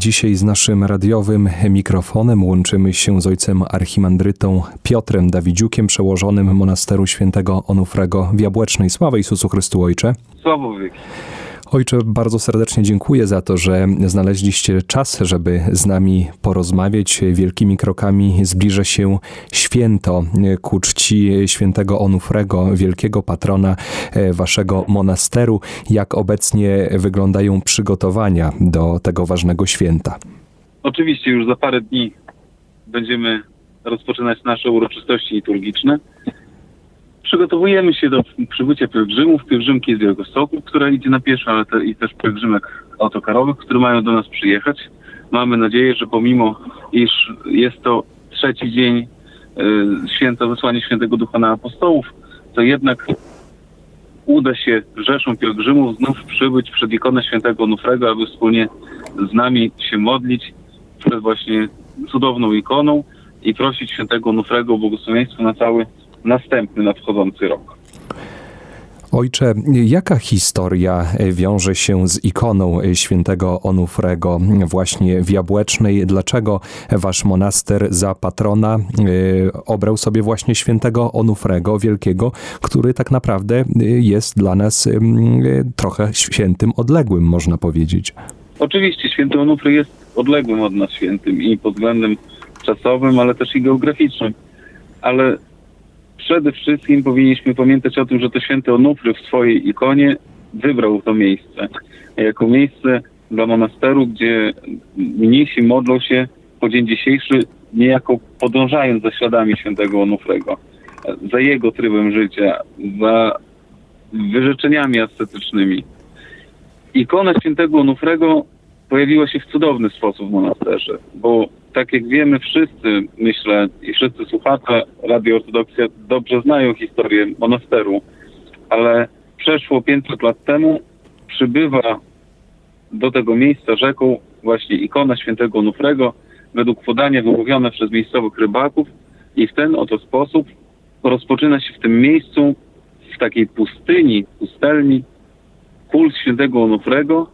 Dzisiaj z naszym radiowym mikrofonem łączymy się z ojcem archimandrytą Piotrem Dawidziukiem, przełożonym monasteru świętego Onufrego w Jabłecznej. Sława Jezusu Chrystu, ojcze. Sława wieki. Ojcze, bardzo serdecznie dziękuję za to, że znaleźliście czas, żeby z nami porozmawiać. Wielkimi krokami zbliża się święto ku czci świętego Onufrego, wielkiego patrona waszego monasteru. Jak obecnie wyglądają przygotowania do tego ważnego święta? Oczywiście już za parę dni będziemy rozpoczynać nasze uroczystości liturgiczne. Przygotowujemy się do przybycia pielgrzymów, pielgrzymki z Białegostoku, która idzie na pieszo, ale i też pielgrzymek autokarowych, które mają do nas przyjechać. Mamy nadzieję, że pomimo iż jest to trzeci dzień święta wysłania Świętego Ducha na apostołów, to jednak uda się rzeszą pielgrzymów znów przybyć przed ikonę świętego Onufrego, aby wspólnie z nami się modlić przed właśnie cudowną ikoną i prosić świętego Onufrego o błogosławieństwo na cały następny, nadchodzący rok. Ojcze, jaka historia wiąże się z ikoną świętego Onufrego właśnie w Jabłecznej? Dlaczego wasz monaster za patrona obrał sobie właśnie świętego Onufrego Wielkiego, który tak naprawdę jest dla nas trochę świętym odległym, można powiedzieć? Oczywiście święty Onufry jest odległym od nas świętym i pod względem czasowym, ale też i geograficznym. Ale przede wszystkim powinniśmy pamiętać o tym, że to święty Onufry w swojej ikonie wybrał to miejsce jako miejsce dla monasteru, gdzie mnisi modlą się po dzień dzisiejszy, niejako podążając za śladami świętego Onufrego, za jego trybem życia, za wyrzeczeniami ascetycznymi. Ikona świętego Onufrego pojawiła się w cudowny sposób w monasterze, bo tak jak wiemy wszyscy, myślę, i wszyscy słuchacze Radio Ortodoksja dobrze znają historię monasteru, ale przeszło 500 lat temu przybywa do tego miejsca rzeką właśnie ikona świętego Onufrego, według podania wyłowione przez miejscowych rybaków, i w ten oto sposób rozpoczyna się w tym miejscu, w takiej pustelni, kult świętego Onufrego,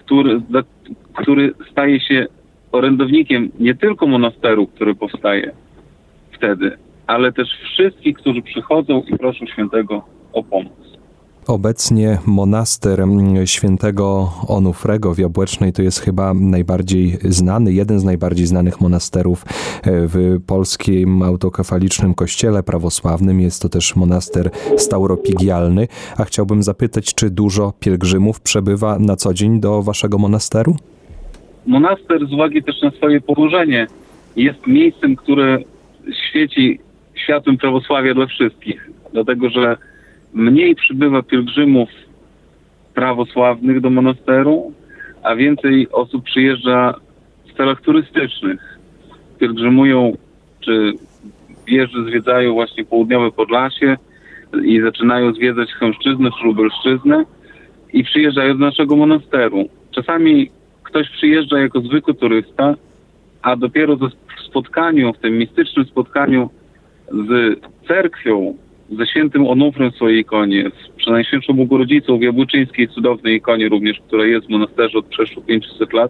który staje się orędownikiem nie tylko monasteru, który powstaje wtedy, ale też wszystkich, którzy przychodzą i proszą świętego o pomoc. Obecnie monaster świętego Onufrego w Jabłecznej to jest chyba najbardziej znany, jeden z najbardziej znanych monasterów w polskim autokefalicznym kościele prawosławnym. Jest to też monaster stauropigialny. A chciałbym zapytać, czy dużo pielgrzymów przebywa na co dzień do waszego monasteru? Monaster z uwagi też na swoje położenie jest miejscem, które świeci światłem prawosławia dla wszystkich, dlatego że mniej przybywa pielgrzymów prawosławnych do monasteru, a więcej osób przyjeżdża w celach turystycznych. Pielgrzymują, czy wieży zwiedzają właśnie południowe Podlasie i zaczynają zwiedzać Chełmszczyznę czy Lubelszczyznę i przyjeżdżają do naszego monasteru. Czasami ktoś przyjeżdża jako zwykły turysta, a dopiero w tym mistycznym spotkaniu z cerkwią, ze świętym Onufrem w swojej ikonie, z Przenajświętszą Bogorodzicą w Jabłczyńskiej cudownej ikonie również, która jest w monasterze od przeszło 500 lat,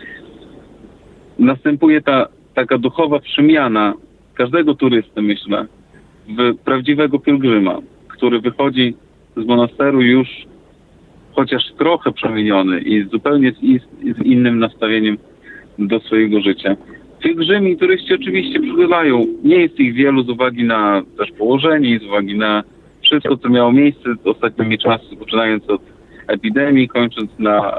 następuje taka duchowa przemiana każdego turysty, myślę, w prawdziwego pielgrzyma, który wychodzi z monasteru już chociaż trochę przemieniony i zupełnie z innym nastawieniem do swojego życia. Pielgrzymi i turyści oczywiście przybywają. Nie jest ich wielu z uwagi na też położenie i z uwagi na wszystko, co miało miejsce ostatnimi czasy, poczynając od epidemii, kończąc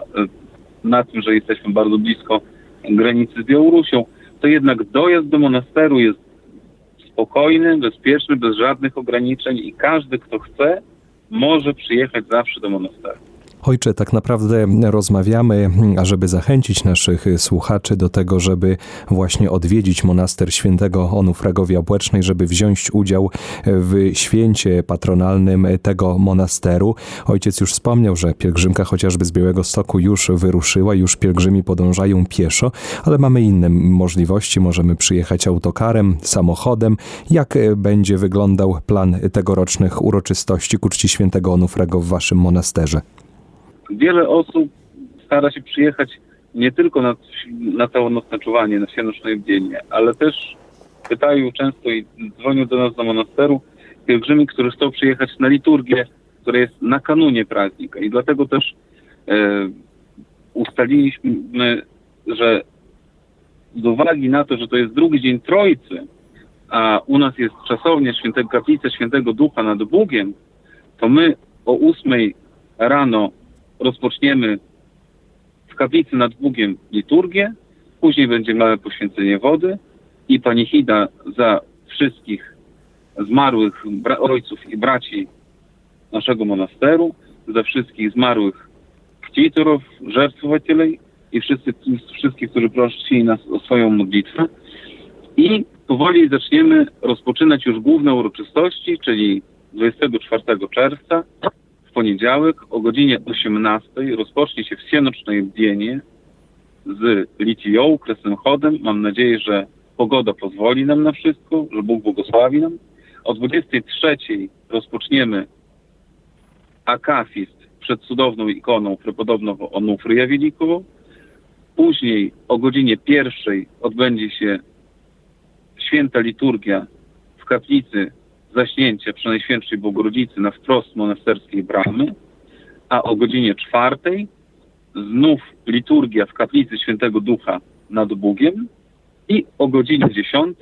na tym, że jesteśmy bardzo blisko granicy z Białorusią. To jednak dojazd do monasteru jest spokojny, bezpieczny, bez żadnych ograniczeń i każdy, kto chce, może przyjechać zawsze do monasteru. Ojcze, tak naprawdę rozmawiamy, ażeby zachęcić naszych słuchaczy do tego, żeby właśnie odwiedzić monaster świętego Onufrego w Jabłecznej, żeby wziąć udział w święcie patronalnym tego monasteru. Ojciec już wspomniał, że pielgrzymka chociażby z Białegostoku już wyruszyła, już pielgrzymi podążają pieszo, ale mamy inne możliwości. Możemy przyjechać autokarem, samochodem. Jak będzie wyglądał plan tegorocznych uroczystości ku czci świętego Onufrego w waszym monasterze? Wiele osób stara się przyjechać nie tylko na całonocne czuwanie, na wsienoczne bdzienie, ale też pytają często i dzwonią do nas do monasteru pielgrzymi, którzy chcą przyjechać na liturgię, która jest na kanunie praznika. I dlatego też ustaliliśmy, że z uwagi na to, że to jest drugi dzień Trójcy, a u nas jest czasownia kaplica Świętego Ducha nad Bugiem, to my o 8 rano rozpoczniemy w kaplicy nad Bugiem liturgię, później będzie małe poświęcenie wody i panichida za wszystkich zmarłych ojców i braci naszego monasteru, za wszystkich zmarłych kcitorów, żertwowacieli i wszystkich, którzy prosili nas o swoją modlitwę. I powoli zaczniemy rozpoczynać już główne uroczystości, czyli 24 czerwca w poniedziałek o godzinie 18 rozpocznie się wsienoczne bdzienie z litiją, kresnym chodem. Mam nadzieję, że pogoda pozwoli nam na wszystko, że Bóg błogosławi nam. O 23 rozpoczniemy akafist przed cudowną ikoną prepodobną Onufrię Wielką. Później o godzinie 1 odbędzie się święta liturgia w kaplicy Zaśnięcia Przenajświętszej Bogorodzicy na wprost monasterskiej bramy, a o godzinie 4 znów liturgia w kaplicy Świętego Ducha nad Bugiem i o godzinie 10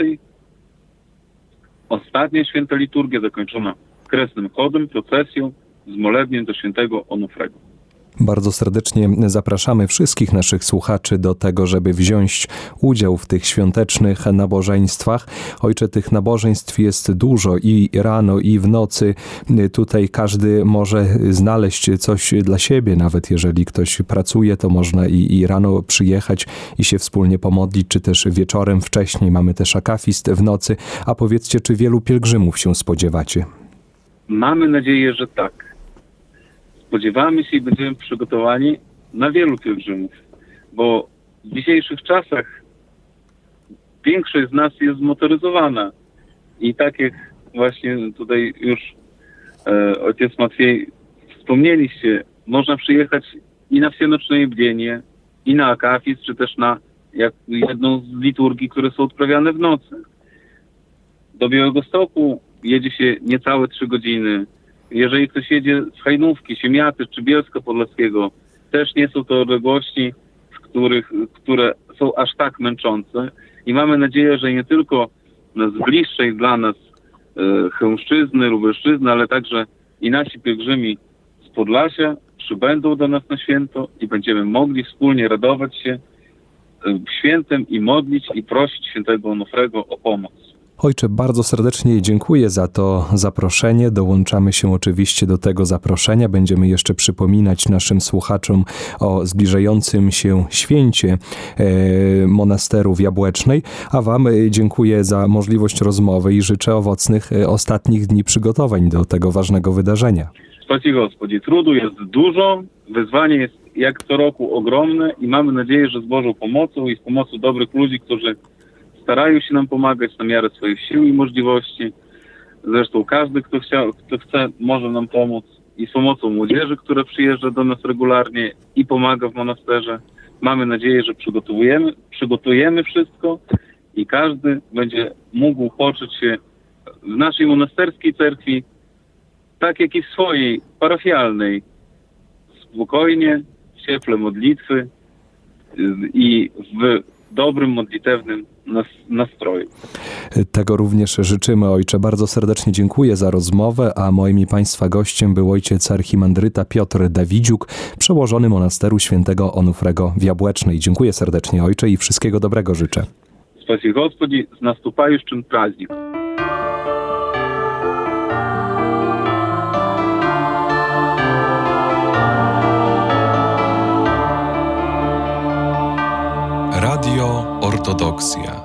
ostatnia święta liturgia zakończona kresnym chodem, procesją z molebniem do świętego Onufrego. Bardzo serdecznie zapraszamy wszystkich naszych słuchaczy do tego, żeby wziąć udział w tych świątecznych nabożeństwach. Ojcze, tych nabożeństw jest dużo i rano, i w nocy. Tutaj każdy może znaleźć coś dla siebie. Nawet jeżeli ktoś pracuje, to można i rano przyjechać i się wspólnie pomodlić, czy też wieczorem wcześniej. Mamy też akafist w nocy. A powiedzcie, czy wielu pielgrzymów się spodziewacie? Mamy nadzieję, że tak. Spodziewamy się i będziemy przygotowani na wielu pielgrzymów, bo w dzisiejszych czasach większość z nas jest zmotoryzowana i tak jak właśnie tutaj już ojciec Matwiej wspomnieliście, można przyjechać i na wsienoczne bdzienie, i na akafist, czy też na jedną z liturgii, które są odprawiane w nocy. Do Białegostoku jedzie się niecałe 3 godziny. Jeżeli ktoś jedzie z Hajnówki, Siemiaty czy Bielska Podlaskiego, też nie są to odległości, które są aż tak męczące. I mamy nadzieję, że nie tylko z bliższej dla nas Chełmszczyzny, Lubelszczyzny, ale także i nasi pielgrzymi z Podlasia przybędą do nas na święto i będziemy mogli wspólnie radować się świętem i modlić i prosić świętego Onufrego o pomoc. Ojcze, bardzo serdecznie dziękuję za to zaproszenie. Dołączamy się oczywiście do tego zaproszenia. Będziemy jeszcze przypominać naszym słuchaczom o zbliżającym się święcie monasteru w Jabłecznej, a Wam dziękuję za możliwość rozmowy i życzę owocnych ostatnich dni przygotowań do tego ważnego wydarzenia. Spasi Gospodzie, trudu jest dużo, wyzwanie jest jak co roku ogromne i mamy nadzieję, że z Bożą pomocą i z pomocą dobrych ludzi, którzy starają się nam pomagać na miarę swoich sił i możliwości. Zresztą każdy, kto chce, może nam pomóc. I z pomocą młodzieży, która przyjeżdża do nas regularnie i pomaga w monasterze. Mamy nadzieję, że przygotujemy wszystko i każdy będzie mógł poczuć się w naszej monasterskiej cerkwi, tak jak i w swojej parafialnej, spokojnie, w cieple modlitwy i w dobrym, modlitewnym nastroju. Tego również życzymy, ojcze. Bardzo serdecznie dziękuję za rozmowę, a moim i Państwa gościem był ojciec archimandryta Piotr Dawidziuk, przełożony monasteru świętego Onufrego w Jabłecznej. Dziękuję serdecznie, ojcze, i wszystkiego dobrego życzę. Spasi Gospodzi, z наступающим праздником. Radio Ortodoksja.